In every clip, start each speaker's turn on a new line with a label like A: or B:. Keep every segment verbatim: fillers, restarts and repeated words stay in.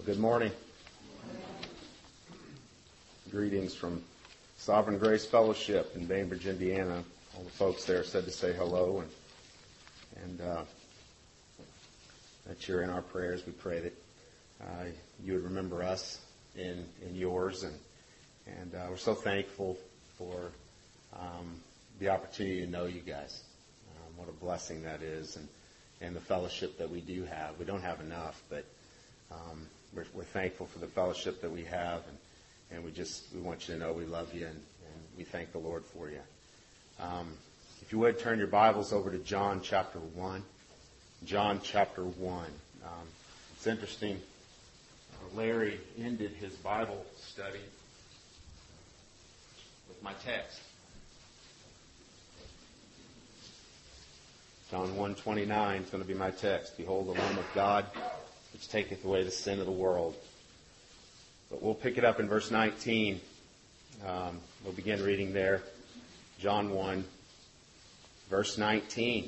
A: Good morning. Greetings from Sovereign Grace Fellowship in Bainbridge, Indiana. All the folks there said to say hello, and and uh, that you're in our prayers. We pray that uh, you would remember us in in yours, and and uh, we're so thankful for um, the opportunity to know you guys. Um, what a blessing that is, and and the fellowship that we do have. We don't have enough, but um, we're, we're thankful for the fellowship that we have, and, and we just we want you to know we love you, and, and we thank the Lord for you. Um, if you would, turn your Bibles over to John chapter one. John chapter one. Um, it's interesting. Uh, Larry ended his Bible study with my text. John one twenty-nine is going to be my text. Behold, the Lamb of God, which taketh away the sin of the world. But we'll pick it up in verse nineteen. Um, we'll begin reading there. John one, verse nineteen.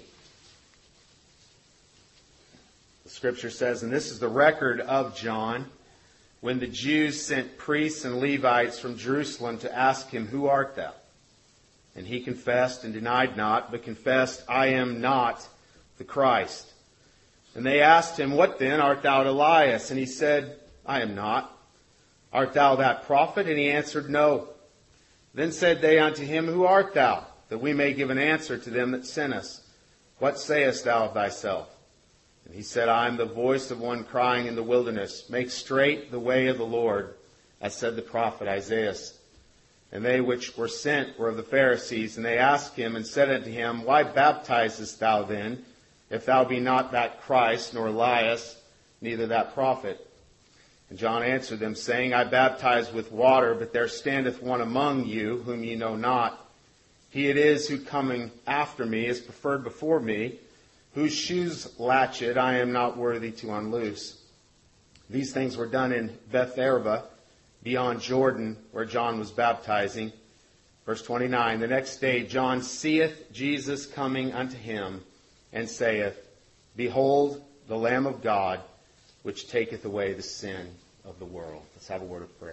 A: The scripture says, and this is the record of John, when the Jews sent priests and Levites from Jerusalem to ask him, Who art thou? And he confessed and denied not, but confessed, I am not the Christ. And they asked him, What then? Art thou Elias? And he said, I am not. Art thou that prophet? And he answered, No. Then said they unto him, Who art thou? That we may give an answer to them that sent us. What sayest thou of thyself? And he said, I am the voice of one crying in the wilderness, Make straight the way of the Lord, as said the prophet Isaiah. And they which were sent were of the Pharisees, and they asked him and said unto him, Why baptizest thou then, if thou be not that Christ, nor Elias, neither that prophet? And John answered them, saying, I baptize with water, but there standeth one among you, whom ye know not. He it is who coming after me is preferred before me, whose shoes latchet I am not worthy to unloose. These things were done in Bethabara, beyond Jordan, where John was baptizing. Verse twenty-nine, the next day John seeth Jesus coming unto him, and saith, Behold, the Lamb of God, which taketh away the sin of the world. Let's have a word of prayer.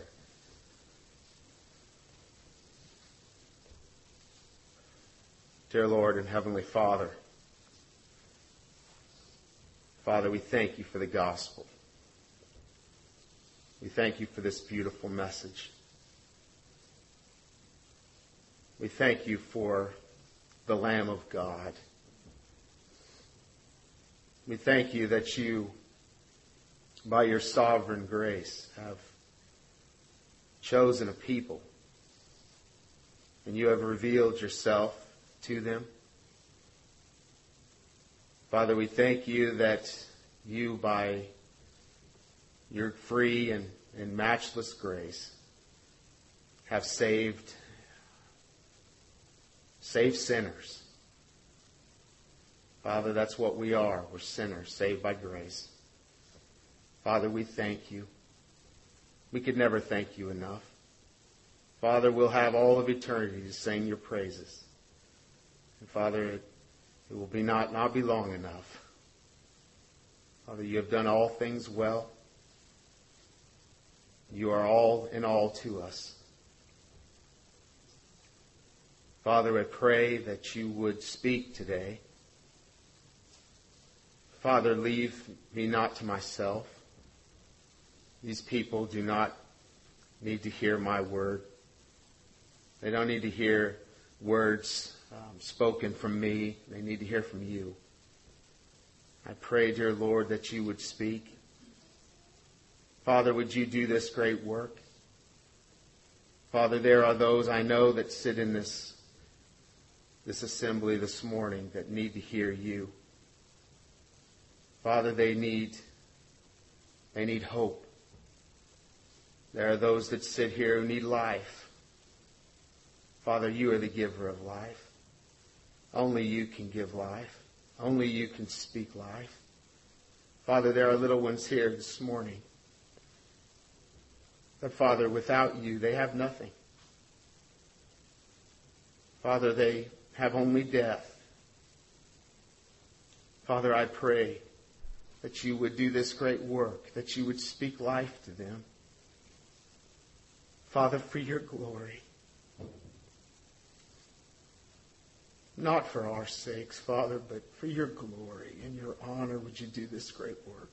A: Dear Lord and Heavenly Father, Father, we thank you for the gospel. We thank you for this beautiful message. We thank you for the Lamb of God. We thank you that you, by your sovereign grace, have chosen a people, and you have revealed yourself to them. Father, we thank you that you, by your free and, and matchless grace, have saved, saved sinners. Father, that's what we are. We're sinners, saved by grace. Father, we thank you. We could never thank you enough. Father, we'll have all of eternity to sing your praises. And Father, it, it will be not, not be long enough. Father, you have done all things well. You are all in all to us. Father, I pray that you would speak today. Father, leave me not to myself. These people do not need to hear my word. They don't need to hear words um, spoken from me. They need to hear from you. I pray, dear Lord, that you would speak. Father, would you do this great work? Father, there are those I know that sit in this, this assembly this morning that need to hear you. Father, they need, they need hope. There are those that sit here who need life. Father, you are the giver of life. Only you can give life. Only you can speak life. Father, there are little ones here this morning. But Father, without you, they have nothing. Father, they have only death. Father, I pray that you would do this great work, that you would speak life to them. Father, for your glory. Not for our sakes, Father, but for your glory and your honor, would you do this great work.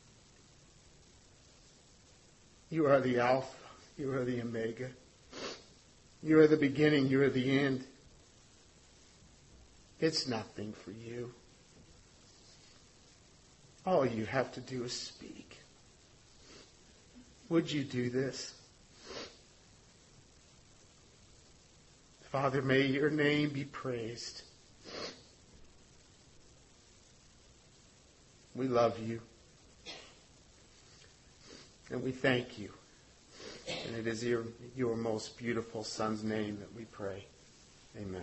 A: You are the Alpha. You are the Omega. You are the beginning. You are the end. It's nothing for you. All you have to do is speak. Would you do this? Father, may your name be praised. We love you. And we thank you. And it is your, your most beautiful Son's name that we pray. Amen.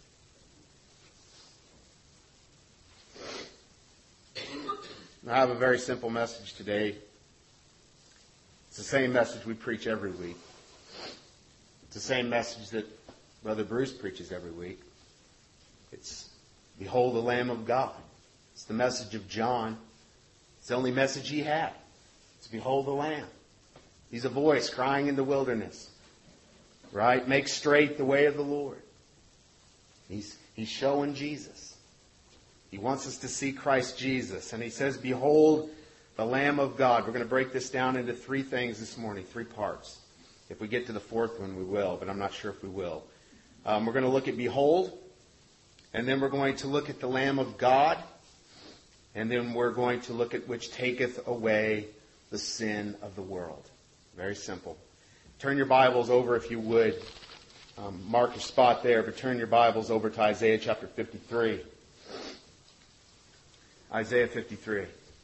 A: I have a very simple message today. It's the same message we preach every week. It's the same message that Brother Bruce preaches every week. It's, behold the Lamb of God. It's the message of John. It's the only message he had. It's behold the Lamb. He's a voice crying in the wilderness. Right? Make straight the way of the Lord. He's, he's showing Jesus. He wants us to see Christ Jesus. And he says, behold the Lamb of God. We're going to break this down into three things this morning, three parts. If we get to the fourth one, we will, but I'm not sure if we will. Um, we're going to look at behold, and then we're going to look at the Lamb of God, and then we're going to look at which taketh away the sin of the world. Very simple. Turn your Bibles over, if you would. Um, mark your spot there, but turn your Bibles over to Isaiah chapter fifty-three. Isaiah fifty-three.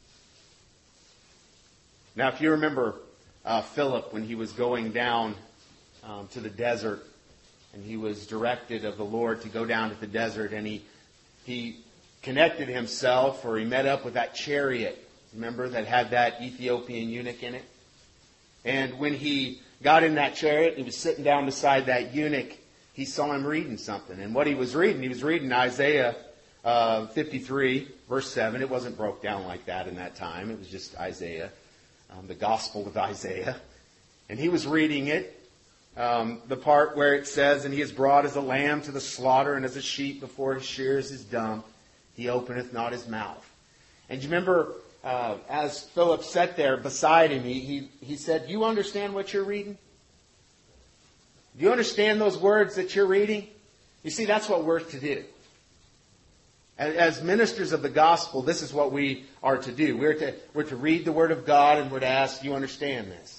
A: Now, if you remember uh, Philip when he was going down um, to the desert, and he was directed of the Lord to go down to the desert, and he he connected himself, or he met up with that chariot, remember, that had that Ethiopian eunuch in it? And when he got in that chariot, he was sitting down beside that eunuch, he saw him reading something. And what he was reading, he was reading Isaiah uh, fifty-three, verse seven. It wasn't broke down like that in that time. It was just Isaiah, um, the Gospel of Isaiah. And he was reading it. Um, the part where it says, and he is brought as a lamb to the slaughter, and as a sheep before his shears is dumb, he openeth not his mouth. And you remember, uh, as Philip sat there beside him, he, he, he said, you understand what you're reading? Do you understand those words that you're reading? You see, that's what we're to do. As ministers of the gospel, this is what we are to do. We're to, we're to read the Word of God, and we're to ask, do you understand this?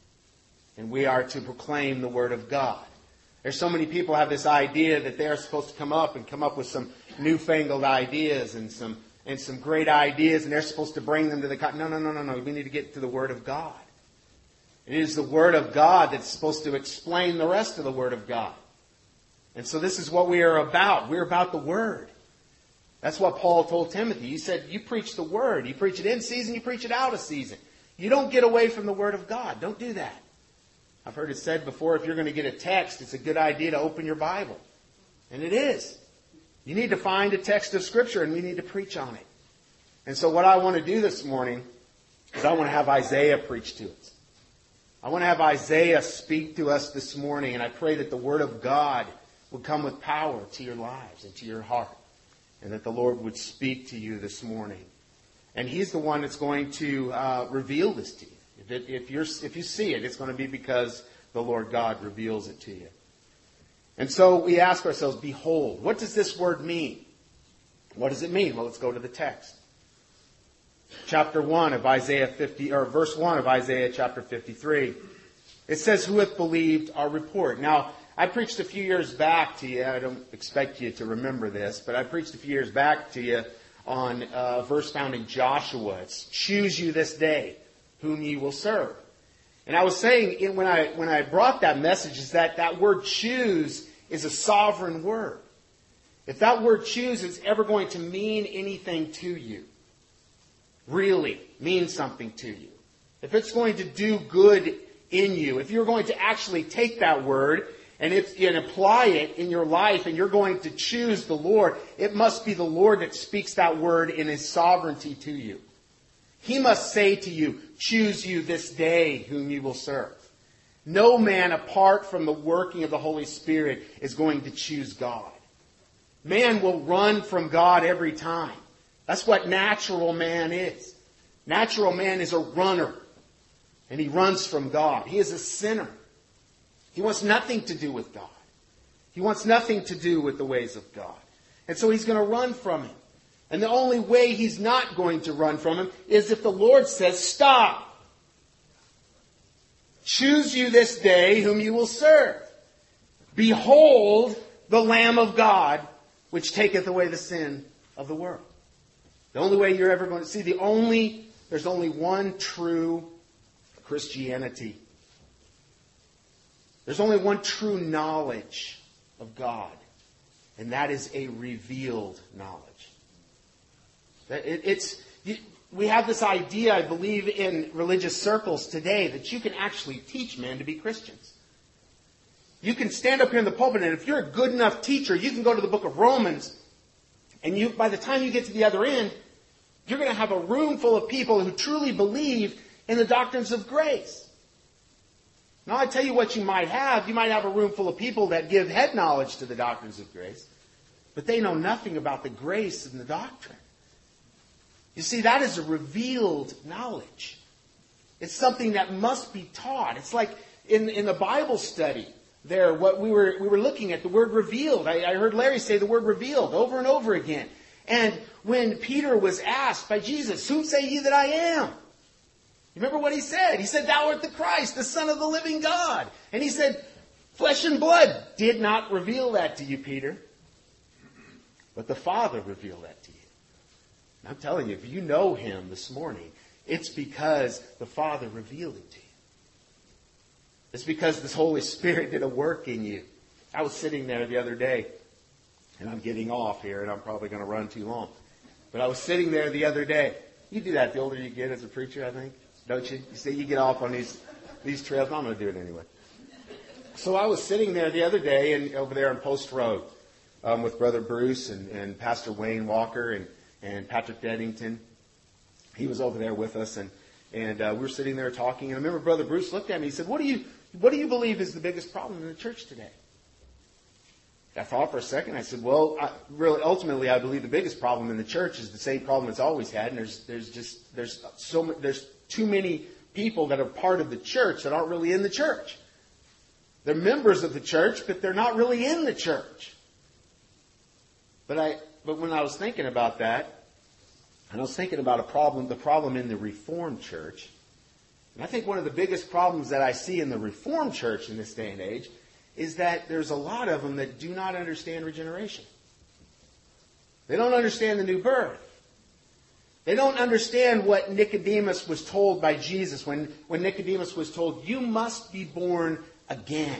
A: And we are to proclaim the Word of God. There's so many people have this idea that they're supposed to come up and come up with some newfangled ideas and some and some great ideas, and they're supposed to bring them to the... No, no, no, no, no. We need to get to the Word of God. It is the Word of God that's supposed to explain the rest of the Word of God. And so this is what we are about. We're about the Word. That's what Paul told Timothy. He said, you preach the Word. You preach it in season, you preach it out of season. You don't get away from the Word of God. Don't do that. I've heard it said before, if you're going to get a text, it's a good idea to open your Bible. And it is. You need to find a text of Scripture, and we need to preach on it. And so what I want to do this morning is I want to have Isaiah preach to us. I want to have Isaiah speak to us this morning, and I pray that the Word of God would come with power to your lives and to your heart, and that the Lord would speak to you this morning. And He's the one that's going to uh, reveal this to you. If, it, if, you're, if you see it, it's going to be because the Lord God reveals it to you. And so we ask ourselves, behold, what does this word mean? What does it mean? Well, let's go to the text. Chapter one of Isaiah fifty, or verse one of Isaiah chapter fifty-three. It says, who hath believed our report? Now, I preached a few years back to you, I don't expect you to remember this, but I preached a few years back to you on a verse found in Joshua. It's, choose you this day whom ye will serve. And I was saying when I when I brought that message is that that word choose is a sovereign word. If that word choose is ever going to mean anything to you, really mean something to you, if it's going to do good in you, if you're going to actually take that word and, if, and apply it in your life and you're going to choose the Lord, it must be the Lord that speaks that word in His sovereignty to you. He must say to you, choose you this day whom you will serve. No man apart from the working of the Holy Spirit is going to choose God. Man will run from God every time. That's what natural man is. Natural man is a runner. And he runs from God. He is a sinner. He wants nothing to do with God. He wants nothing to do with the ways of God. And so he's going to run from him. And the only way he's not going to run from him is if the Lord says, stop. Choose you this day whom you will serve. Behold the Lamb of God, which taketh away the sin of the world. The only way you're ever going to see, the only, there's only one true Christianity. There's only one true knowledge of God, and that is a revealed knowledge. It, it's we have this idea, I believe, in religious circles today that you can actually teach men to be Christians. You can stand up here in the pulpit, and if you're a good enough teacher, you can go to the book of Romans, and you, by the time you get to the other end, you're going to have a room full of people who truly believe in the doctrines of grace. Now, I tell you what you might have. You might have a room full of people that give head knowledge to the doctrines of grace, but they know nothing about the grace and the doctrine. You see, that is a revealed knowledge. It's something that must be taught. It's like in, in the Bible study there, what we were we were looking at, the word revealed. I, I heard Larry say the word revealed over and over again. And when Peter was asked by Jesus, whom say ye that I am? You remember what he said? He said, thou art the Christ, the Son of the living God. And he said, flesh and blood did not reveal that to you, Peter. But the Father revealed that to you. And I'm telling you, if you know him this morning, it's because the Father revealed it to you. It's because the Holy Spirit did a work in you. I was sitting there the other day, and I'm getting off here, and I'm probably going to run too long. But I was sitting there the other day. You do that the older you get as a preacher, I think. Don't you? You see, you get off on these these trails. I'm going to do it anyway. So I was sitting there the other day and over there on Post Road um, with Brother Bruce and, and Pastor Wayne Walker and, and Patrick Deddington. He was over there with us, and and uh, we were sitting there talking. And I remember Brother Bruce looked at me. He said, "What do you what do you believe is the biggest problem in the church today?" I thought for a second. I said, "Well, I, really, ultimately, I believe the biggest problem in the church is the same problem it's always had. And there's there's just there's so there's too many people that are part of the church that aren't really in the church. They're members of the church, but they're not really in the church." But I but when I was thinking about that, and I was thinking about a problem, the problem in the Reformed church, and I think one of the biggest problems that I see in the Reformed church in this day and age is that there's a lot of them that do not understand regeneration. They don't understand the new birth. They don't understand what Nicodemus was told by Jesus when, when Nicodemus was told, you must be born again.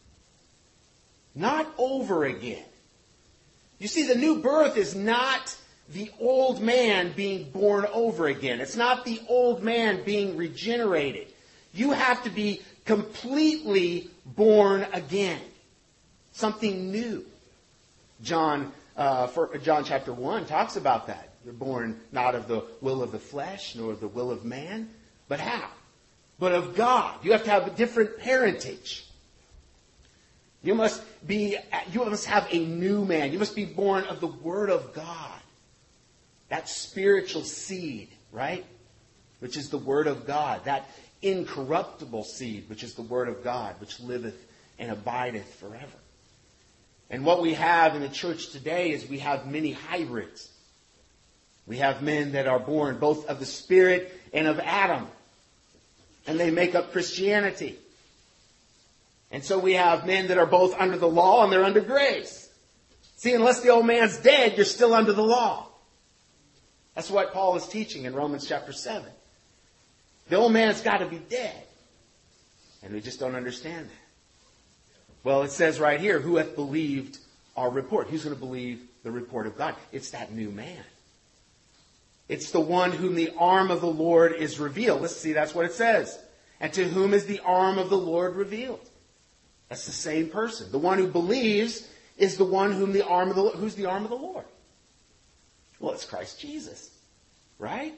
A: Not over again. You see, the new birth is not the old man being born over again. It's not the old man being regenerated. You have to be completely born again. Something new. John, uh, for, John chapter one talks about that. You're born not of the will of the flesh, nor of the will of man, but how? But of God. You have to have a different parentage. You must be, you must have a new man. You must be born of the Word of God. That spiritual seed, right? Which is the Word of God. That incorruptible seed, which is the Word of God, which liveth and abideth forever. And what we have in the church today is we have many hybrids. We have men that are born both of the Spirit and of Adam. And they make up Christianity. And so we have men that are both under the law and they're under grace. See, unless the old man's dead, you're still under the law. That's what Paul is teaching in Romans chapter seven. The old man's got to be dead. And we just don't understand that. Well, it says right here, who hath believed our report? Who's going to believe the report of God? It's that new man. It's the one whom the arm of the Lord is revealed. Let's see, that's what it says. And to whom is the arm of the Lord revealed? That's the same person. The one who believes is the one whom the arm of the who's the arm of the Lord? Well, it's Christ Jesus, right?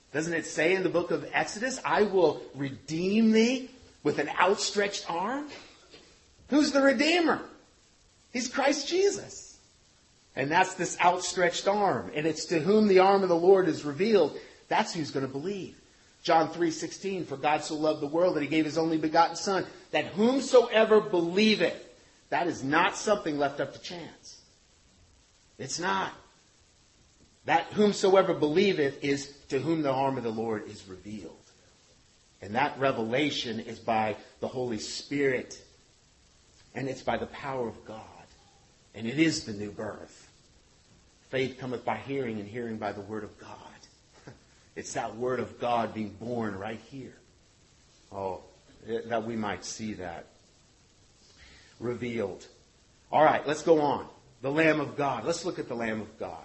A: Doesn't it say in the book of Exodus, I will redeem thee with an outstretched arm? Who's the Redeemer? He's Christ Jesus. And that's this outstretched arm. And it's to whom the arm of the Lord is revealed. That's who's going to believe. John three sixteen, for God so loved the world that he gave his only begotten Son, that whomsoever believeth. That is not something left up to chance. It's not. That whomsoever believeth is to whom the arm of the Lord is revealed. And that revelation is by the Holy Spirit. And it's by the power of God. And it is the new birth. Faith cometh by hearing, and hearing by the word of God. It's that word of God being born right here. Oh, that we might see that revealed. All right, let's go on. The Lamb of God. Let's look at the Lamb of God.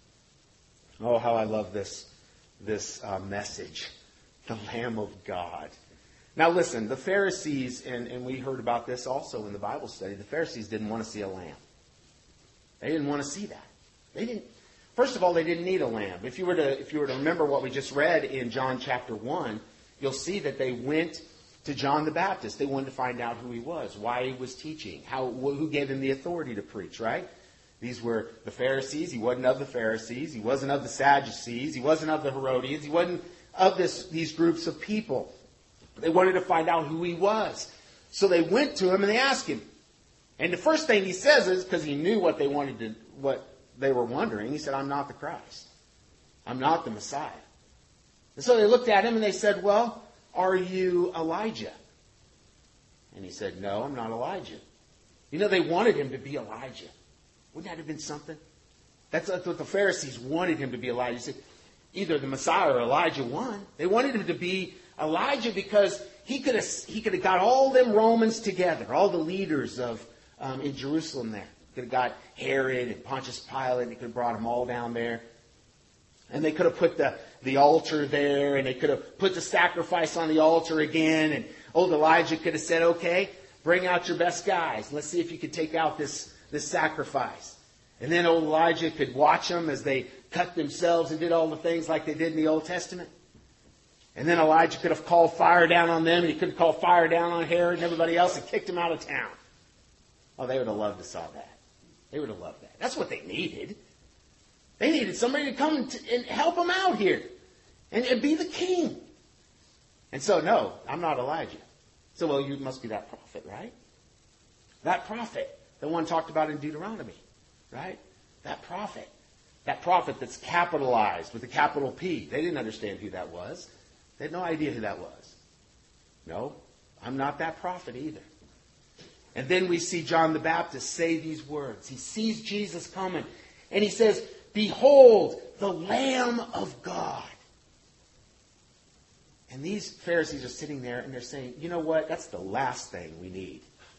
A: Oh, how I love this, this uh, message. The Lamb of God. Now listen, the Pharisees, and, and we heard about this also in the Bible study, the Pharisees didn't want to see a lamb. They didn't want to see that. They didn't. First of all, they didn't need a lamb. If you were to, if you were to remember what we just read in John chapter one, you'll see that they went to John the Baptist. They wanted to find out who he was, why he was teaching, how, who gave him the authority to preach, right? These were the Pharisees. He wasn't of the Pharisees. He wasn't of the Sadducees. He wasn't of the Herodians. He wasn't of this, these groups of people. They wanted to find out who he was. So they went to him and they asked him. And the first thing he says is, because he knew what they wanted to, what they were wondering, he said, I'm not the Christ. I'm not the Messiah. And so they looked at him and they said, well, are you Elijah? And he said, no, I'm not Elijah. You know, they wanted him to be Elijah. Wouldn't that have been something? That's what the Pharisees wanted him to be Elijah. He said, either the Messiah or Elijah one. They wanted him to be Elijah because he could have he could have got all them Romans together, all the leaders of um, in Jerusalem there. Could have got Herod and Pontius Pilate. He could have brought them all down there. And they could have put the, the altar there, and they could have put the sacrifice on the altar again. And old Elijah could have said, okay, bring out your best guys. Let's see if you can take out this, this sacrifice. And then old Elijah could watch them as they cut themselves and did all the things like they did in the Old Testament. And then Elijah could have called fire down on them, and he could have called fire down on Herod and everybody else and kicked them out of town. Oh, they would have loved to saw that. They would have loved that. That's what they needed. They needed somebody to come and, t- and help them out here and, and be the king. And so, no, I'm not Elijah. So, well, you must be that prophet, right? That prophet, the one talked about in Deuteronomy, right? That prophet. That prophet that's capitalized with a capital P. They didn't understand who that was. They had no idea who that was. No, I'm not that prophet either. And then we see John the Baptist say these words. He sees Jesus coming. And he says, behold, the Lamb of God. And these Pharisees are sitting there and they're saying, you know what? That's the last thing we need.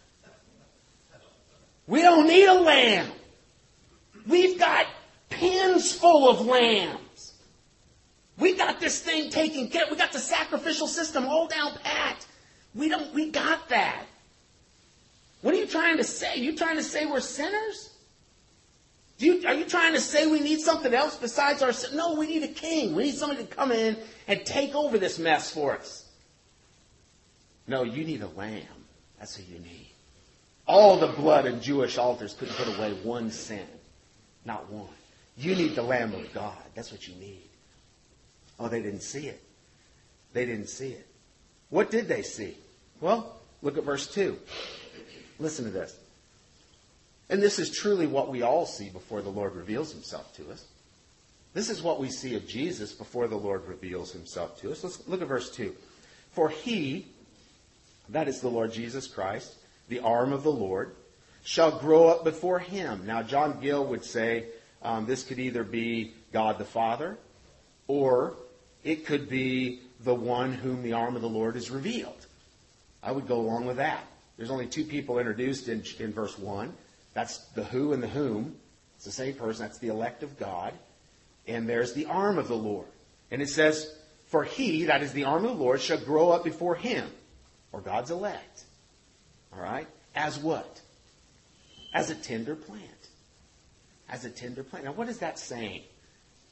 A: We don't need a lamb. We've got pens full of lambs. We got this thing taken care of. We got the sacrificial system all down pat. We don't, we got that. What are you trying to say? Are you trying to say we're sinners? Do you, are you trying to say we need something else besides our sin? No, we need a king. We need somebody to come in and take over this mess for us. No, you need a lamb. That's who you need. All the blood in Jewish altars couldn't put away one sin. Not one. You need the Lamb of God. That's what you need. Oh, they didn't see it. They didn't see it. What did they see? Well, look at verse two. Listen to this. And this is truly what we all see before the Lord reveals himself to us. This is what we see of Jesus before the Lord reveals himself to us. Let's look at verse two. For he, that is the Lord Jesus Christ, the arm of the Lord, shall grow up before him. Now, John Gill would say um, this could either be God the Father, or it could be the one whom the arm of the Lord is revealed. I would go along with that. There's only two people introduced in, in verse one. That's the who and the whom. It's the same person. That's the elect of God. And there's the arm of the Lord. And it says, for he, that is the arm of the Lord, shall grow up before him, or God's elect. All right? As what? As a tender plant. As a tender plant. Now, what is that saying?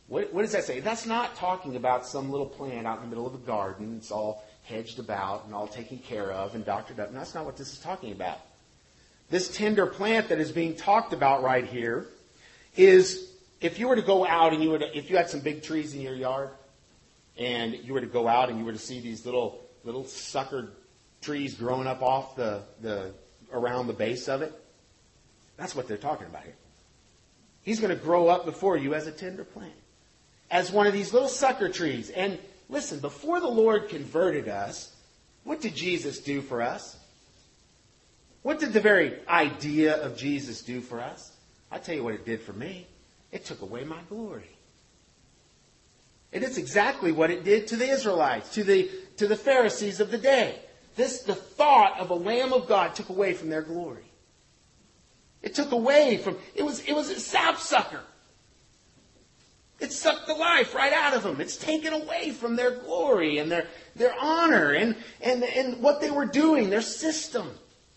A: What, what does that say? That's not talking about some little plant out in the middle of a garden. It's all hedged about and all taken care of and doctored up. No, that's not what this is talking about. This tender plant that is being talked about right here is, if you were to go out and you were to, if you had some big trees in your yard and you were to go out and you were to see these little little sucker trees growing up off the, the around the base of it, that's what they're talking about here. He's going to grow up before you as a tender plant, as one of these little sucker trees. And listen, before the Lord converted us, what did Jesus do for us? What did the very idea of Jesus do for us? I'll tell you what it did for me. It took away my glory. It is exactly what it did to the Israelites, to the, to the Pharisees of the day. This, the thought of a Lamb of God took away from their glory. It took away from, it was, it was a sapsucker. It sucked the life right out of them. It's taken away from their glory and their, their honor and, and, and what they were doing, their system.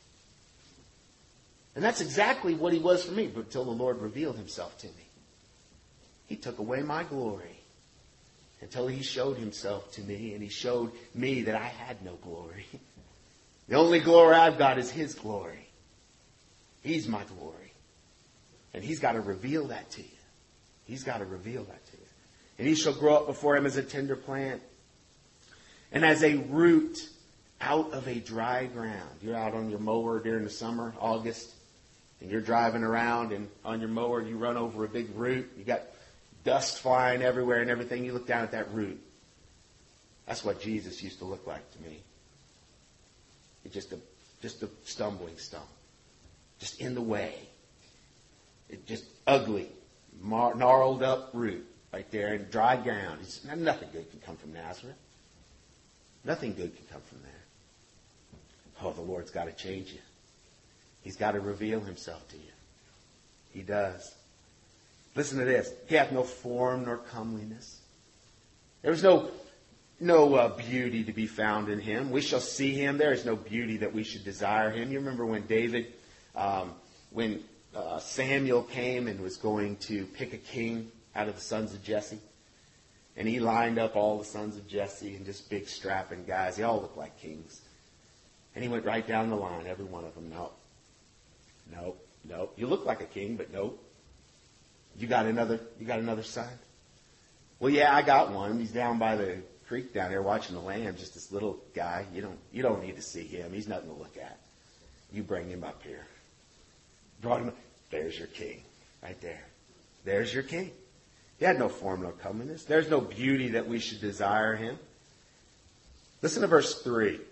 A: And that's exactly what he was for me, but until the Lord revealed himself to me. He took away my glory until he showed himself to me, and he showed me that I had no glory. The only glory I've got is his glory. He's my glory. And he's got to reveal that to you. He's got to reveal that to you. And he shall grow up before him as a tender plant and as a root out of a dry ground. You're out on your mower during the summer, August, and you're driving around, and on your mower you run over a big root. You got dust flying everywhere and everything. You look down at that root. That's what Jesus used to look like to me. It's just a, just a stumbling stone. Just in the way. It's just ugly, mar- gnarled up root right there in dry ground. It's, nothing good can come from Nazareth. Nothing good can come from there. Oh, the Lord's got to change you. He's got to reveal himself to you. He does. Listen to this. He hath no form nor comeliness. There was no, no uh, beauty to be found in him. We shall see him. There is no beauty that we should desire him. You remember when David, um, when uh, Samuel came and was going to pick a king out of the sons of Jesse? And he lined up all the sons of Jesse and just big strapping guys. They all looked like kings. And he went right down the line, every one of them. Nope. Nope. Nope. You look like a king, but nope. You got another, you got another son? Well, yeah, I got one. He's down by the creek down there watching the lambs, just this little guy. You don't, you don't need to see him. He's nothing to look at. You bring him up here. Brought him up. There's your king. Right there. There's your king. He had no form, no comeliness. There's no beauty that we should desire him. Listen to verse three.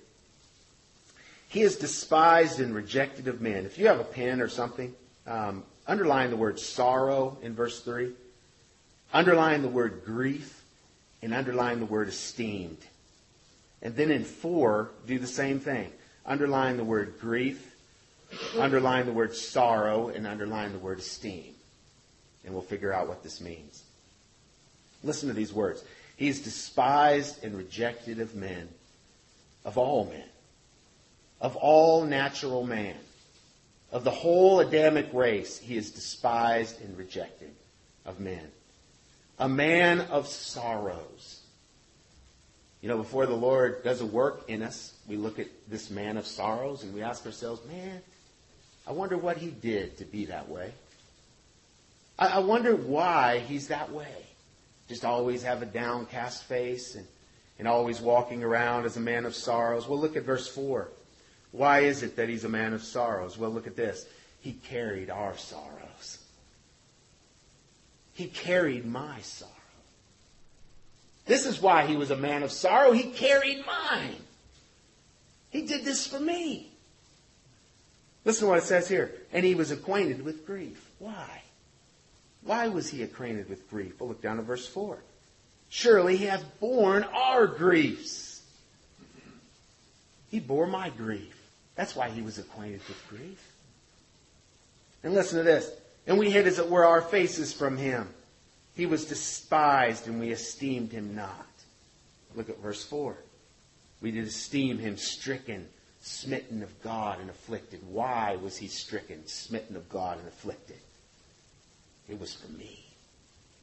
A: He is despised and rejected of men. If you have a pen or something, um, underline the word sorrow in verse three. Underline the word grief and underline the word esteemed. And then in four, do the same thing. Underline the word grief, underline the word sorrow, and underline the word esteem. And we'll figure out what this means. Listen to these words. He is despised and rejected of men, of all men, of all natural man, of the whole Adamic race. He is despised and rejected of men. A man of sorrows. You know, before the Lord does a work in us, we look at this man of sorrows and we ask ourselves, man, I wonder what he did to be that way. I, I wonder why he's that way. Just always have a downcast face and, and always walking around as a man of sorrows. Well, look at verse four. Why is it that he's a man of sorrows? Well, look at this. He carried our sorrows. He carried my sorrow. This is why he was a man of sorrow. He carried mine. He did this for me. Listen to what it says here. And he was acquainted with grief. Why? Why was he acquainted with grief? Well, look down to verse four. Surely he hath borne our griefs. He bore my grief. That's why he was acquainted with grief. And listen to this. And we hid, as it were, our faces from him. He was despised, and we esteemed him not. Look at verse four. We did esteem him stricken, smitten of God, and afflicted. Why was he stricken, smitten of God, and afflicted? It was for me.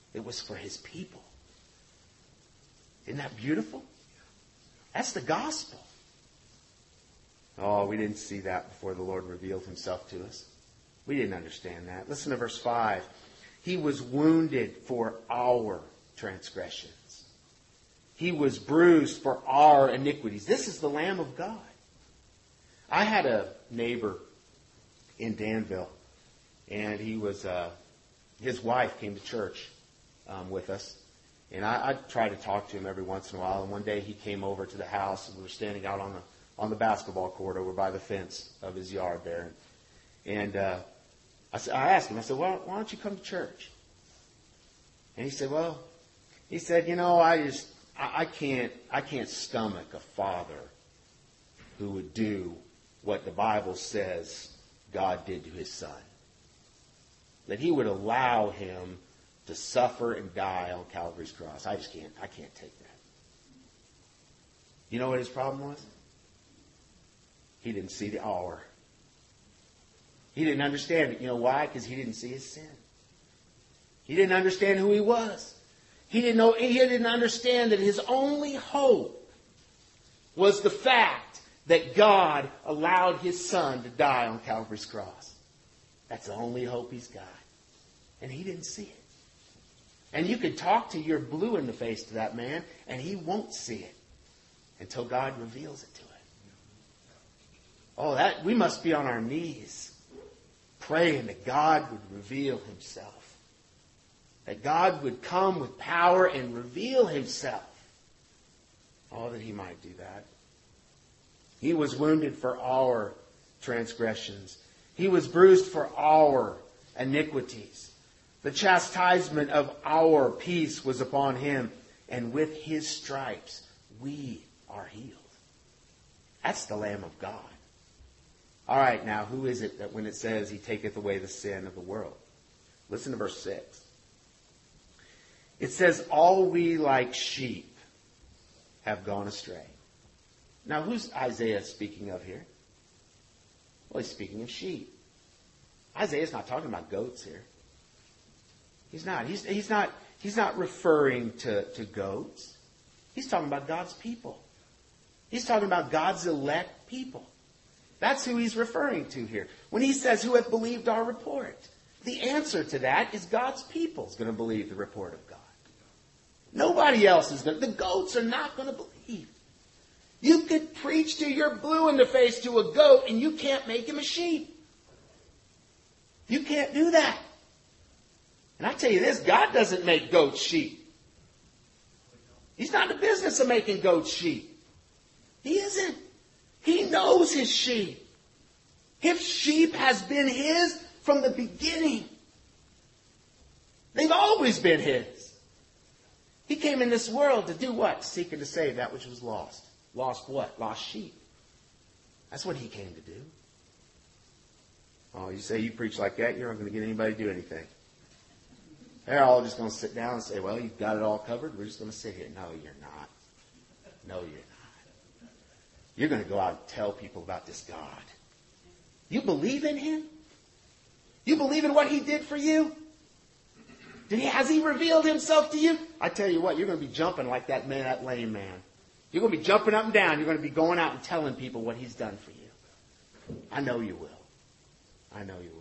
A: It was for his people. Isn't that beautiful? That's the gospel. Oh, we didn't see that before the Lord revealed himself to us. We didn't understand that. Listen to verse five. He was wounded for our transgressions. He was bruised for our iniquities. This is the Lamb of God. I had a neighbor in Danville, and he was uh, his wife came to church um, with us, and I, I tried to talk to him every once in a while. And one day he came over to the house, and we were standing out on the on the basketball court over by the fence of his yard there, and, and uh, I, said, I asked him. I said, "Well, why don't you come to church?" And he said, "Well," he said, "you know, I just I, I can't I can't stomach a father who would do what the Bible says God did to his son. That he would allow him to suffer and die on Calvary's cross. I just can't, I can't take that." You know what his problem was? He didn't see the hour. He didn't understand it. You know why? Because he didn't see his sin. He didn't understand who he was. He didn't know, he didn't understand that his only hope was the fact that God allowed his son to die on Calvary's cross. That's the only hope he's got. And he didn't see it. And you could talk to your blue in the face to that man, and he won't see it until God reveals it to him. Oh, that we must be on our knees praying that God would reveal himself. That God would come with power and reveal himself. Oh, that he might do that. He was wounded for our transgressions. He was bruised for our iniquities. The chastisement of our peace was upon him, and with his stripes we are healed. That's the Lamb of God. All right, now, who is it that when it says he taketh away the sin of the world? Listen to verse six. It says, all we like sheep have gone astray. Now, who's Isaiah speaking of here? Well, he's speaking of sheep. Isaiah's not talking about goats here. He's not. He's, he's not, he's not referring to, to goats. He's talking about God's people. He's talking about God's elect people. That's who he's referring to here. When he says, who hath believed our report? The answer to that is God's people is going to believe the report of God. Nobody else is going to. The goats are not going to believe. You could preach to your blue in the face to a goat and you can't make him a sheep. You can't do that. And I tell you this, God doesn't make goats sheep. He's not in the business of making goats sheep. He isn't. He knows his sheep. His sheep has been his from the beginning. They've always been his. He came in this world to do what? Seek and to save that which was lost. Lost what? Lost sheep. That's what he came to do. Oh, you say you preach like that, you're not going to get anybody to do anything. They're all just going to sit down and say, well, you've got it all covered. We're just going to sit here. No, you're not. No, you're not. You're going to go out and tell people about this God. You believe in him? You believe in what he did for you? Did he, has he revealed himself to you? I tell you what, you're going to be jumping like that man, that lame man. You're going to be jumping up and down. You're going to be going out and telling people what he's done for you. I know you will. I know you will.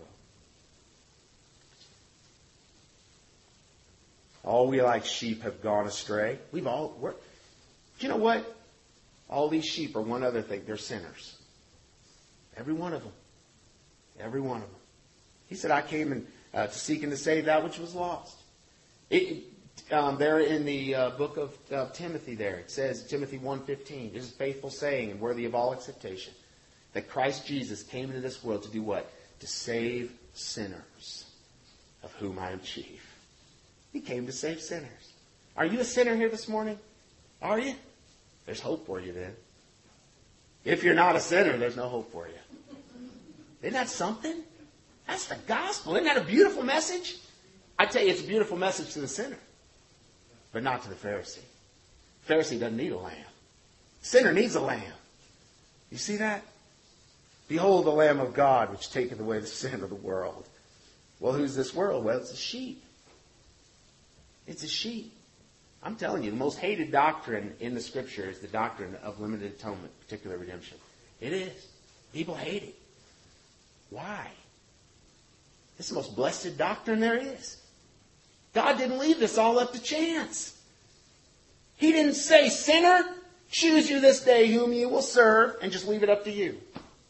A: All we like sheep have gone astray. We've all worked. You know what? All these sheep are one other thing. They're sinners. Every one of them. Every one of them. He said, I came in, uh, to seek and to save that which was lost. It, um, there in the uh, book of uh, Timothy there, it says, Timothy one fifteen, this is a faithful saying and worthy of all acceptation, that Christ Jesus came into this world to do what? To save sinners, of whom I am chief. He came to save sinners. Are you a sinner here this morning? Are you? There's hope for you then. If you're not a sinner, there's no hope for you. Isn't that something? That's the gospel. Isn't that a beautiful message? I tell you, it's a beautiful message to the sinner, but not to the Pharisee. The Pharisee doesn't need a lamb. The sinner needs a lamb. You see that? Behold the Lamb of God, which taketh away the sin of the world. Well, who's this world? Well, it's the sheep. It's a sheep. I'm telling you, the most hated doctrine in the Scripture is the doctrine of limited atonement, particular redemption. It is. People hate it. Why? It's the most blessed doctrine there is. God didn't leave this all up to chance. He didn't say, sinner, choose you this day whom you will serve, and just leave it up to you.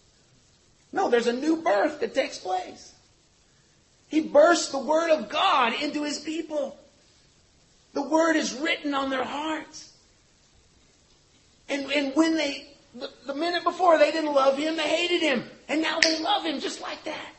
A: No, there's a new birth that takes place. He bursts the Word of God into His people. The Word is written on their hearts. And, and when they, the, the minute before they didn't love Him, they hated Him. And now they love Him just like that.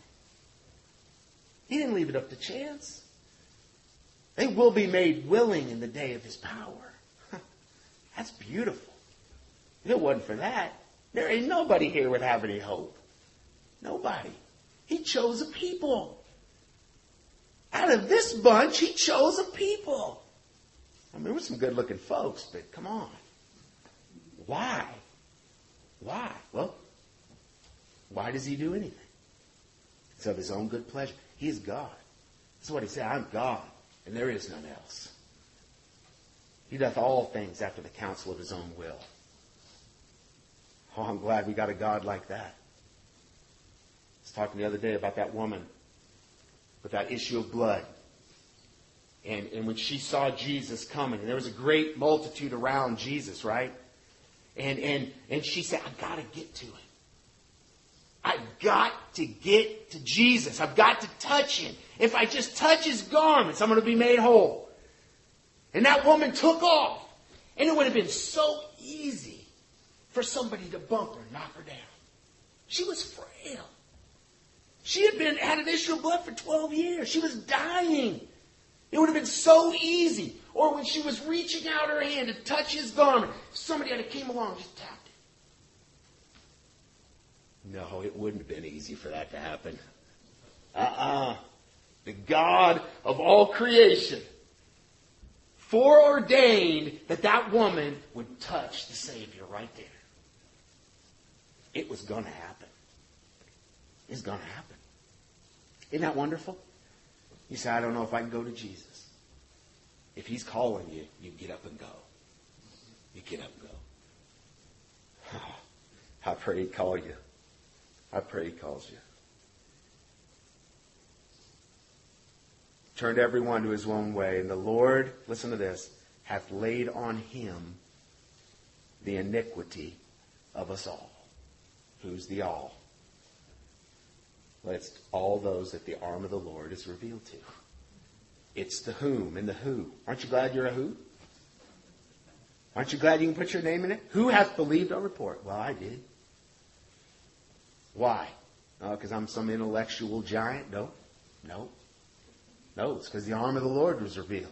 A: He didn't leave it up to chance. They will be made willing in the day of His power. That's beautiful. If it wasn't for that, there ain't nobody here would have any hope. Nobody. He chose a people. Out of this bunch, He chose a people. I mean, there were some good-looking folks, but come on. Why? Why? Well, why does He do anything? It's of His own good pleasure. He is God. That's what He said. I'm God, and there is none else. He doth all things after the counsel of His own will. Oh, I'm glad we got a God like that. I was talking the other day about that woman with that issue of blood. And, and when she saw Jesus coming, and there was a great multitude around Jesus, right? And, and, and she said, I've got to get to Him. I've got to get to Jesus. I've got to touch Him. If I just touch His garments, I'm going to be made whole. And that woman took off. And it would have been so easy for somebody to bump her and knock her down. She was frail. She had been had an issue of blood for twelve years. She was dying. It would have been so easy. Or when she was reaching out her hand to touch His garment, somebody had came along and just tapped it. No, it wouldn't have been easy for that to happen. Uh-uh. The God of all creation foreordained that that woman would touch the Savior right there. It was going to happen. It's going to happen. Isn't that wonderful? You say, I don't know if I can go to Jesus. If He's calling you, you get up and go. You get up and go. Oh, I pray He'd call you. I pray He calls you. Turned everyone to his own way. And the Lord, listen to this, hath laid on Him the iniquity of us all. Who's the all? Well, it's all those that the arm of the Lord is revealed to. It's the whom and the who. Aren't you glad you're a who? Aren't you glad you can put your name in it? Who hath believed our report? Well, I did. Why? Oh, because I'm some intellectual giant? No. No. No, it's because the arm of the Lord was revealed.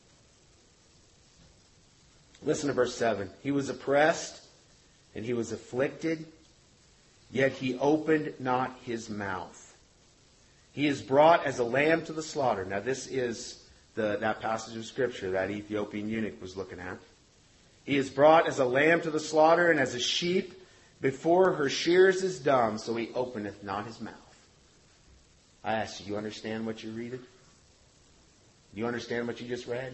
A: Listen to verse seven. He was oppressed and He was afflicted, yet He opened not His mouth. He is brought as a lamb to the slaughter. Now this is the, that passage of Scripture that Ethiopian eunuch was looking at. He is brought as a lamb to the slaughter, and as a sheep before her shears is dumb, so He openeth not His mouth. I ask you, you understand what you're reading? Do you understand what you just read?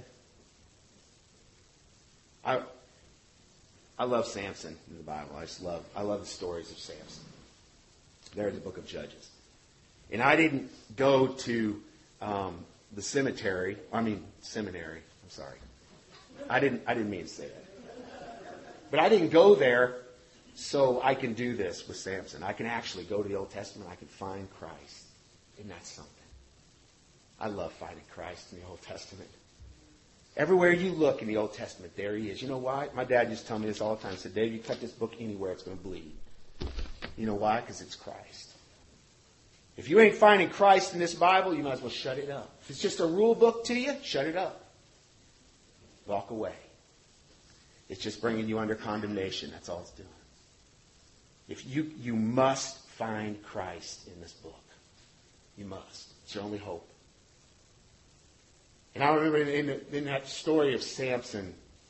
A: I I love Samson in the Bible. I just love I love the stories of Samson. They're in the book of Judges. And I didn't go to um, the cemetery. I mean seminary. I'm sorry. I didn't I didn't mean to say that. But I didn't go there so I can do this with Samson. I can actually go to the Old Testament. I can find Christ. Isn't that something? I love finding Christ in the Old Testament. Everywhere you look in the Old Testament, there He is. You know why? My dad used to tell me this all the time. He said, Dave, you cut this book anywhere, it's going to bleed. You know why? Because it's Christ. If you ain't finding Christ in this Bible, you might as well shut it up. If it's just a rule book to you, shut it up. Walk away. It's just bringing you under condemnation. That's all it's doing. If you, you must find Christ in this book. You must. It's your only hope. And I remember in, in, in that story of Samson,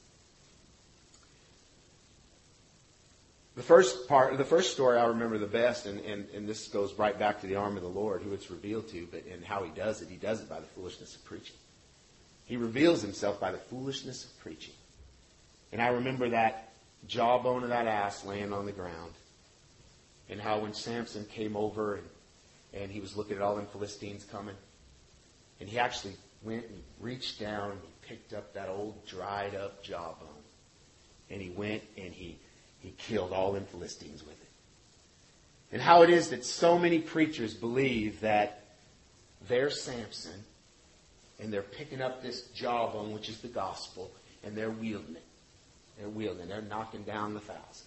A: the first part, the first story I remember the best, and, and, and this goes right back to the arm of the Lord, who it's revealed to, but and how He does it. He does it by the foolishness of preaching. He reveals himself by the foolishness of preaching. And I remember that jawbone of that ass laying on the ground. And how when Samson came over and, and he was looking at all them Philistines coming, and he actually went and reached down and he picked up that old dried up jawbone. And he went and he, he killed all them Philistines with it. And how it is that so many preachers believe that they're Samson and they're picking up this jawbone, which is the gospel, and they're wielding it. They're wielding it. They're knocking down the thousands.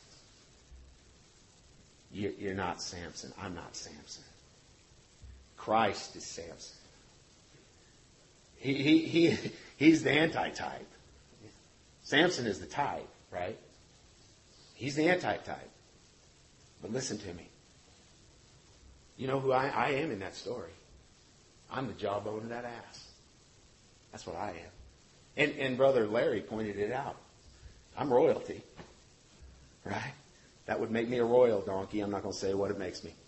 A: You're not Samson. I'm not Samson. Christ is Samson. He, he, he, he's the anti-type. Samson is the type, right? He's the anti-type. But listen to me. You know who I, I am in that story? I'm the jawbone of that ass. That's what I am. And, and Brother Larry pointed it out. I'm royalty. Right? That would make me a royal donkey. I'm not going to say what it makes me.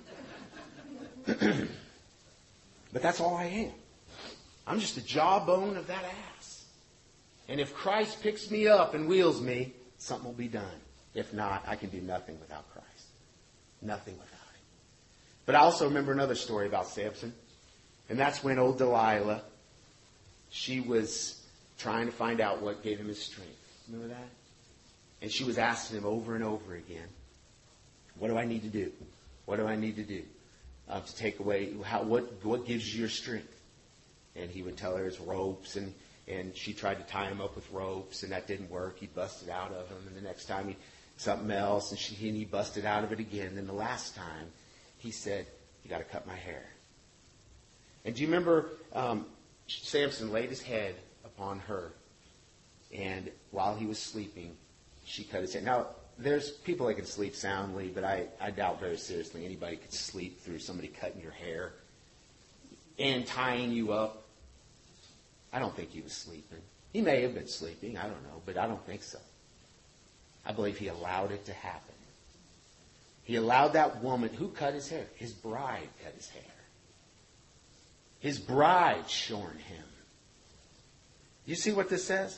A: But that's all I am. I'm just the jawbone of that ass. And if Christ picks me up and wheels me, something will be done. If not, I can do nothing without Christ. Nothing without Him. But I also remember another story about Samson. And that's when old Delilah, she was trying to find out what gave him his strength. Remember that? And she was asking him over and over again, what do I need to do? What do I need to do uh, to take away, how, what, what gives you your strength? And he would tell her it's ropes, and, and she tried to tie him up with ropes, and that didn't work. He busted out of him, and the next time he something else, and, she, and he busted out of it again. And then the last time, he said, you got to cut my hair. And do you remember um, Samson laid his head upon her, and while he was sleeping, she cut his hair. Now, there's people that can sleep soundly, but I, I doubt very seriously anybody could sleep through somebody cutting your hair and tying you up. I don't think he was sleeping. He may have been sleeping, I don't know, but I don't think so. I believe he allowed it to happen. He allowed that woman, who cut his hair? His bride cut his hair. His bride shorn him. You see what this says?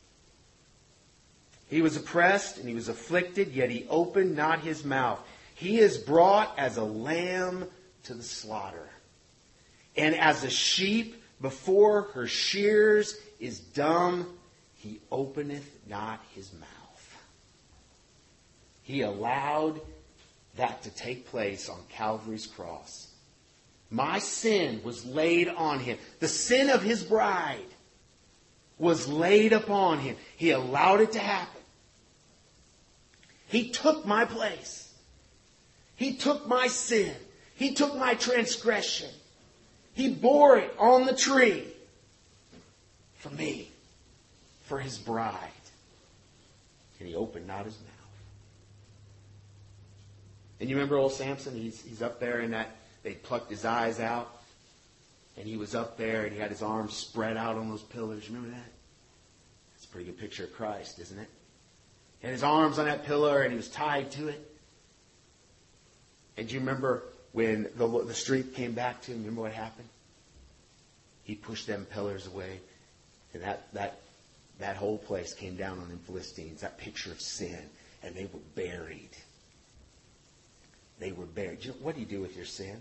A: He was oppressed and he was afflicted, yet he opened not his mouth. He is brought as a lamb to the slaughter. And as a sheep before her shears is dumb, he openeth not his mouth. He allowed that to take place on Calvary's cross. My sin was laid on him. The sin of his bride was laid upon him. He allowed it to happen. He took my place. He took my sin. He took my transgression. He bore it on the tree for me, for his bride. And he opened not his mouth. And you remember old Samson? He's, he's up there in that, they plucked his eyes out. And he was up there and he had his arms spread out on those pillars. Remember that? That's a pretty good picture of Christ, isn't it? And his arms on that pillar and he was tied to it. And do you remember when the, the street came back to him? Remember what happened? He pushed them pillars away. And that, that, that whole place came down on them Philistines. That picture of sin. And they were buried. They were buried. You know, what do you do with your sin?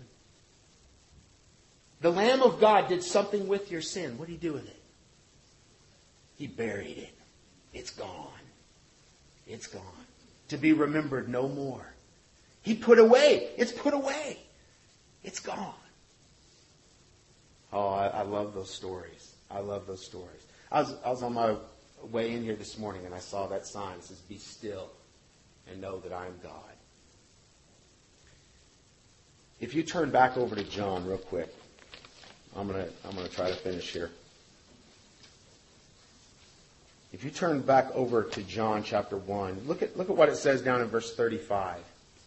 A: The Lamb of God did something with your sin. What do you do with it? He buried it. It's gone. It's gone. To be remembered no more. He put away. It's put away. It's gone. Oh, I, I love those stories. I love those stories. I was, I was on my way in here this morning and I saw that sign. It says, "Be still and know that I am God." If you turn back over to John real quick, I'm gonna I'm gonna try to finish here. If you turn back over to John chapter one, look at look at what it says down in verse thirty-five.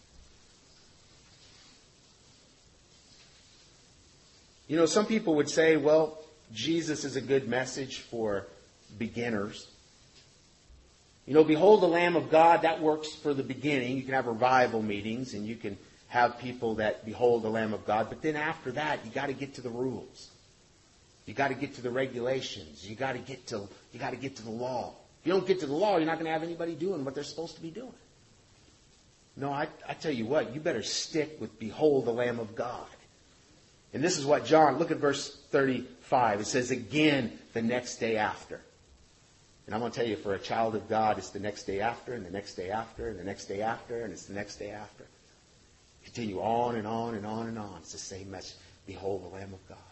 A: You know, some people would say, well, Jesus is a good message for beginners. You know, behold the Lamb of God, that works for the beginning. You can have revival meetings and you can have people that behold the Lamb of God. But then after that, you got to get to the rules. You got to get to the regulations. You got to get to you got to get to the law. If you don't get to the law, you're not going to have anybody doing what they're supposed to be doing. No, I, I tell you what, you better stick with behold the Lamb of God. And this is what John, look at verse thirty-five. It says again the next day after. And I'm going to tell you, for a child of God, it's the next day after, and the next day after, and the next day after, and it's the next day after. Continue on and on and on and on. It's the same message. Behold the Lamb of God.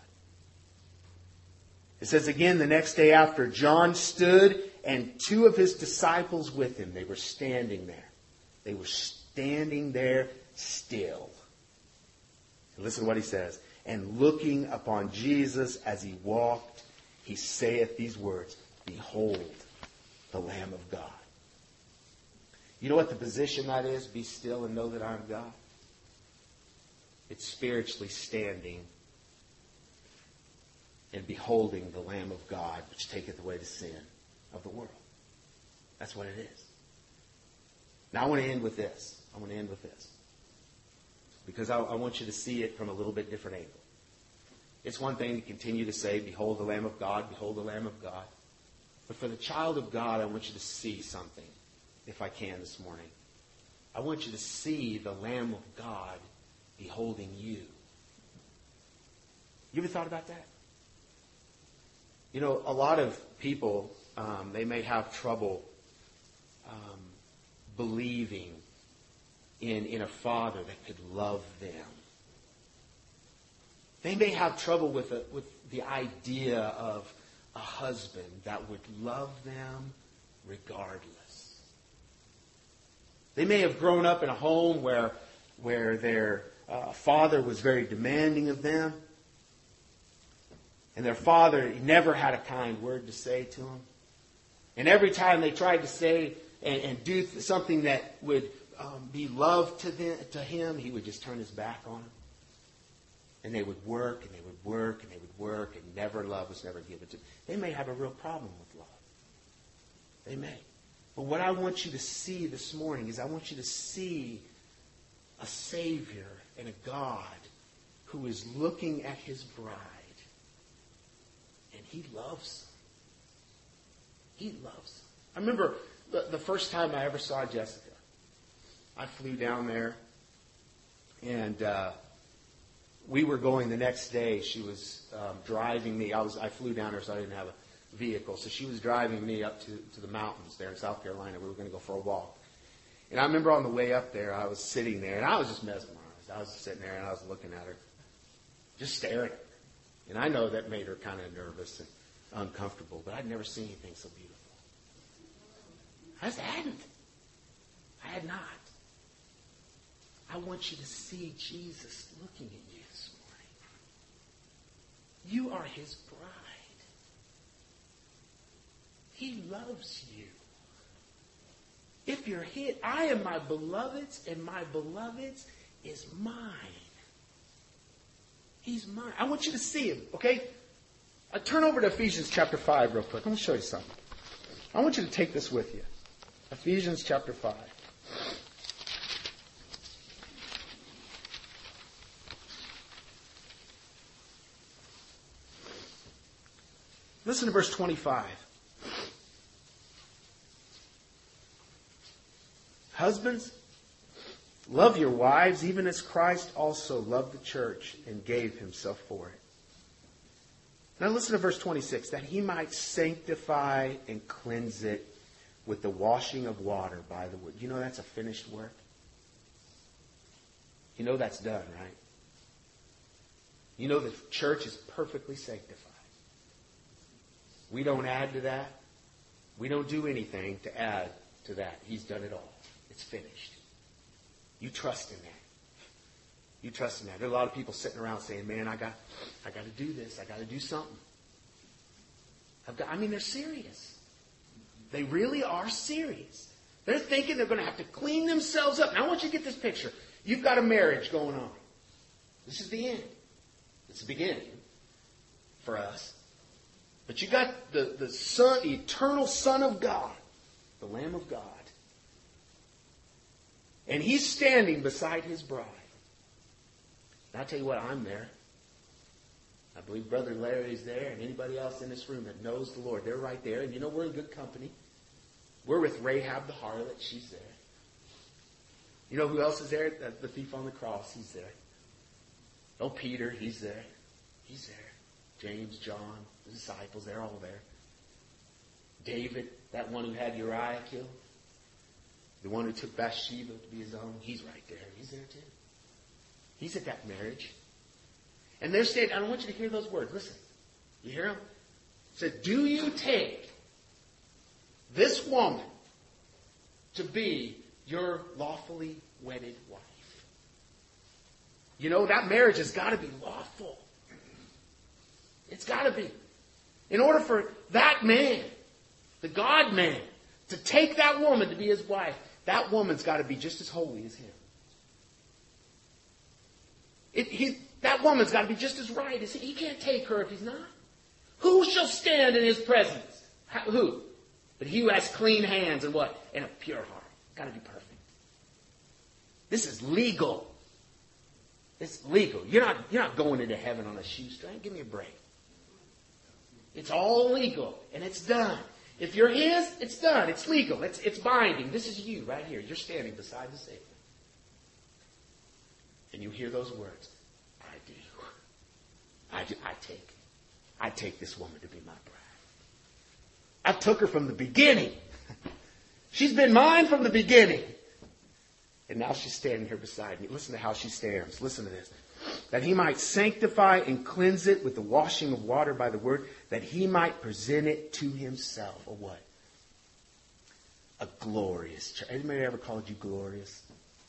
A: It says again the next day after, John stood and two of his disciples with him. They were standing there. They were standing there still. And listen to what he says. And looking upon Jesus as he walked, he saith these words, behold the Lamb of God. You know what the position that is? Be still and know that I am God. It's spiritually standing and beholding the Lamb of God, which taketh away the sin of the world. That's what it is. Now I want to end with this. I want to end with this. Because I, I want you to see it from a little bit different angle. It's one thing to continue to say, behold the Lamb of God, behold the Lamb of God. But for the child of God, I want you to see something, if I can this morning. I want you to see the Lamb of God beholding you. You ever thought about that? You know, a lot of people, um, they may have trouble um, believing in, in a father that could love them. They may have trouble with, a, with the idea of a husband that would love them regardless. They may have grown up in a home where, where their uh, father was very demanding of them. And their father never had a kind word to say to them. And every time they tried to say and, and do something that would um, be love to, them, to him, he would just turn his back on them. And they would work, and they would work, and they would work, and never love was never given to them. They may have a real problem with love. They may. But what I want you to see this morning is I want you to see a Savior and a God who is looking at his bride. And he loves them. He loves them. I remember the, the first time I ever saw Jessica. I flew down there, and uh, we were going the next day. She was um, driving me. I was I flew down there, so I didn't have a vehicle. So she was driving me up to, to the mountains there in South Carolina. We were going to go for a walk. And I remember on the way up there, I was sitting there, and I was just mesmerized. I was sitting there, and I was looking at her, just staring at her. And I know that made her kind of nervous and uncomfortable, but I'd never seen anything so beautiful. I just hadn't. I had not. I want you to see Jesus looking at you this morning. You are his bride. He loves you. If you're his, I am my beloved's, and my beloved's is mine. He's mine. I want you to see him, okay? Uh, turn over to Ephesians chapter five real quick. Let me show you something. I want you to take this with you. Ephesians chapter five. Listen to verse twenty-five. Husbands, love your wives, even as Christ also loved the church and gave himself for it. Now listen to verse twenty-six. That he might sanctify and cleanse it with the washing of water by the word. You know that's a finished work? You know that's done, right? You know the church is perfectly sanctified. We don't add to that. We don't do anything to add to that. He's done it all. It's finished. You trust in that. You trust in that. There are a lot of people sitting around saying, man, I got I got to do this. I got to do something. I've got, I mean, they're serious. They really are serious. They're thinking they're going to have to clean themselves up. Now, I want you to get this picture. You've got a marriage going on. This is the end. It's the beginning for us. But you got the, the Son, the eternal Son of God, the Lamb of God. And he's standing beside his bride. And I'll tell you what, I'm there. I believe Brother Larry's there, and anybody else in this room that knows the Lord, they're right there. And you know, we're in good company. We're with Rahab the harlot. She's there. You know who else is there? The, the thief on the cross. He's there. Oh, Peter, he's there. He's there. James, John, the disciples, they're all there. David, that one who had Uriah killed. The one who took Bathsheba to be his own. He's right there. He's there too. He's at that marriage. And they're saying, I don't want you to hear those words. Listen. You hear them? It said, do you take this woman to be your lawfully wedded wife? You know, that marriage has got to be lawful. It's got to be. In order for that man, the God man, to take that woman to be his wife, that woman's got to be just as holy as him. It, he, that woman's got to be just as right as he. He can't take her if he's not. Who shall stand in his presence? How, who? But he who has clean hands and what? And a pure heart. Got to be perfect. This is legal. It's legal. You're not, you're not going into heaven on a shoestring. Give me a break. It's all legal. And it's done. If you're his, it's done. It's legal. It's, it's binding. This is you right here. You're standing beside the Savior. And you hear those words. I do. I do. I take. I take this woman to be my bride. I took her from the beginning. She's been mine from the beginning. And now she's standing here beside me. Listen to how she stands. Listen to this. That he might sanctify and cleanse it with the washing of water by the word, that he might present it to himself. A what? A glorious church. Anybody ever called you glorious?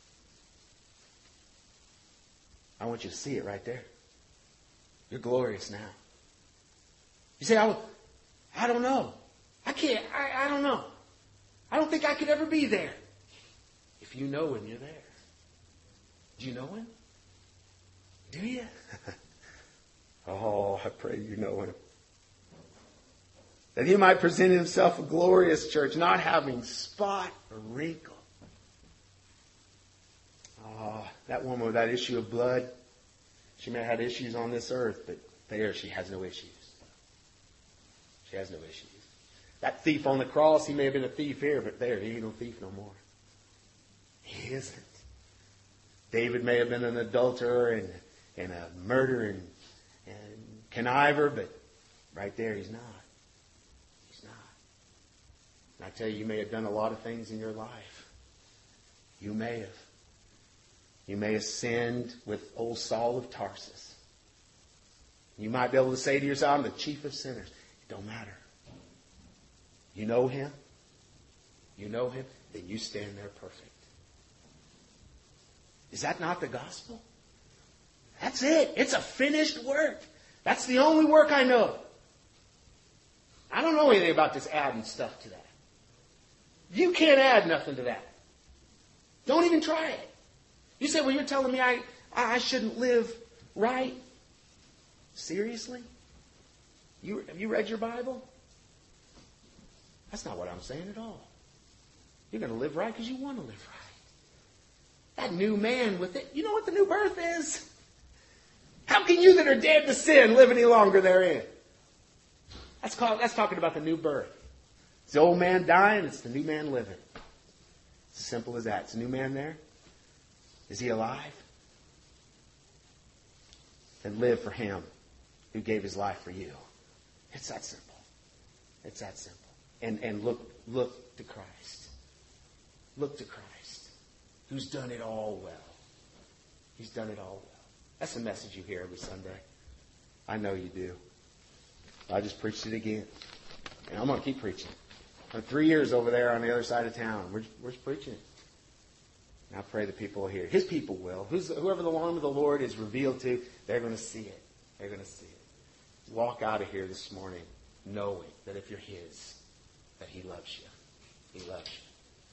A: I want you to see it right there. You're glorious now. You say, I, I don't know. I can't. I, I don't know. I don't think I could ever be there. If you know him, you're there. Do you know him? Do you? Oh, I pray you know him. That he might present himself a glorious church, not having spot or wrinkle. Oh, that woman with that issue of blood, she may have had issues on this earth, but there she has no issues. She has no issues. That thief on the cross, he may have been a thief here, but there, he ain't no thief no more. He isn't. David may have been an adulterer and, and a murderer and, and conniver, but right there he's not. He's not. And I tell you, you may have done a lot of things in your life. You may have. You may have sinned with old Saul of Tarsus. You might be able to say to yourself, I'm the chief of sinners. It don't matter. You know him. You know him. Then you stand there perfect. Is that not the gospel? That's it. It's a finished work. That's the only work I know. I don't know anything about this adding stuff to that. You can't add nothing to that. Don't even try it. You say, well, you're telling me I, I shouldn't live right? Seriously? You, have you read your Bible? That's not what I'm saying at all. You're going to live right because you want to live right. That new man with it, you know what the new birth is? How can you that are dead to sin live any longer therein? That's called, that's talking about the new birth. It's the old man dying, it's the new man living. It's as simple as that. It's a new man there. Is he alive? Then live for him who gave his life for you. It's that simple. It's that simple. And and look look to Christ. Look to Christ, who's done it all well. He's done it all well. That's the message you hear every Sunday. I know you do. I just preached it again. And I'm going to keep preaching. I'm three years over there on the other side of town. We're, we're just preaching it. And I pray the people will hear it. His people will. Who's, whoever the arm of the Lord is revealed to, they're going to see it. They're going to see it. Walk out of here this morning knowing that if you're his, that he loves you. He loves you.